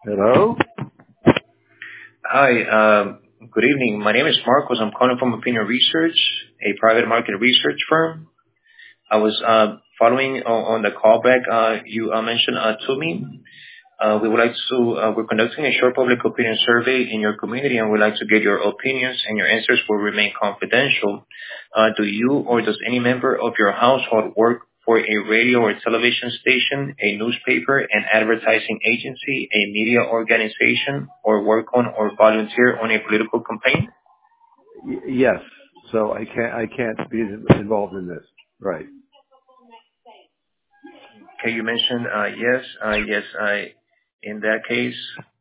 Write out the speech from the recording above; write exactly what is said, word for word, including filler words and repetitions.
Hello? Hi, um, good evening. My name is Marcos. I'm calling from Opinion Research, a private market research firm. I was uh, following on, on the callback uh, you uh, mentioned uh, to me. Uh, we would like to, uh, we're conducting a short public opinion survey in your community, and we'd like to get your opinions, and your answers will remain confidential. Uh, do you or does any member of your household work for a radio or television station, a newspaper, an advertising agency, a media organization, or work on or volunteer on a political campaign? Y- yes. So I can't, I can't be involved in this. Right. Okay, you mentioned uh, yes, uh, yes. I, in that case,